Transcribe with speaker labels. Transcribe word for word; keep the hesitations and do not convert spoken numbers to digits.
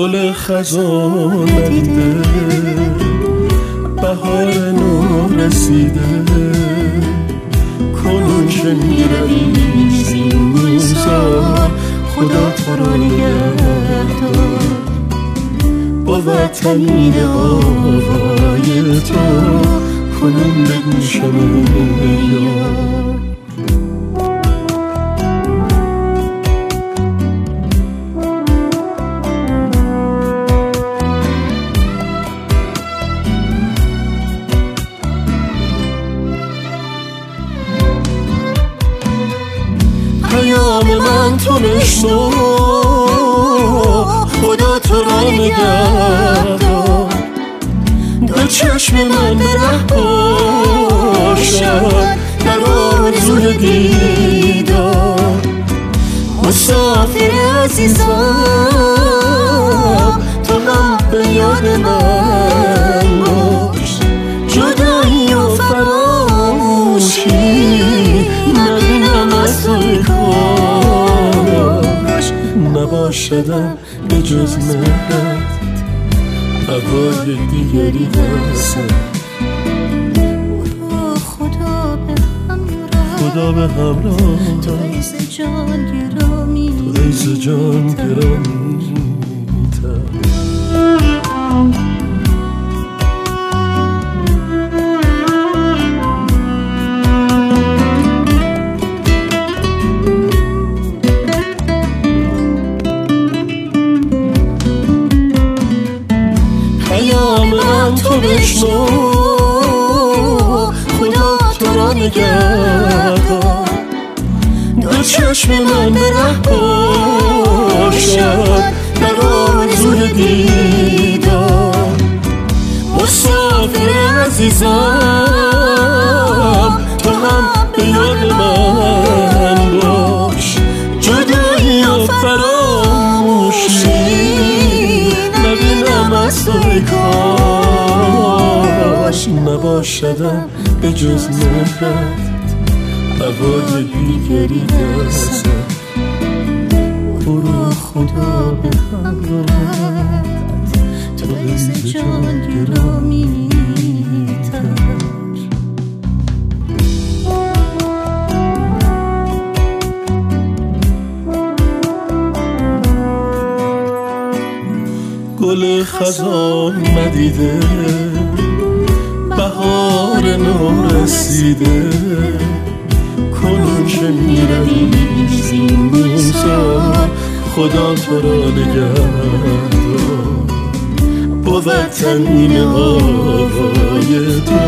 Speaker 1: گل خزان ندیده، بهار نو رسیده، کنون که میروی زین روزا خدا تو را نگهدار. با وطنین آوای تو کنون به گوشم یار. پیام من تو بشنو، خدا تو را نگهدار. دو چشم من به ره باشد در آرزوی دیدار. مسافر عزیزم تو هم به یاد من باش. جدایی و فراموشی نبینم از توی کاش. نباشدم به جز مهرت هوای دیگری هستم.
Speaker 2: خدا به همراه،
Speaker 1: خدا به همراه،
Speaker 2: تو عز جان گرامی،
Speaker 1: تو عز جان گرامی تر.
Speaker 2: پیام من تو بشنو، خدا تو را نگهدار. دو چشم من به ره باشد در آرزوی دیدار. مسافر عزیزم تو هم به یاد من باش. جدایی و فراموشی نبینم از توی کاش. نباشدم به جز مهرت هوای دیگری هستم. برو خدا به همراهت تو عز جان گرامی تر.
Speaker 1: گل خزان ندیده، بهار نو رسیده، کنون که میروی زین روزا خدا تو را نگهدار. با وطنین آوای تو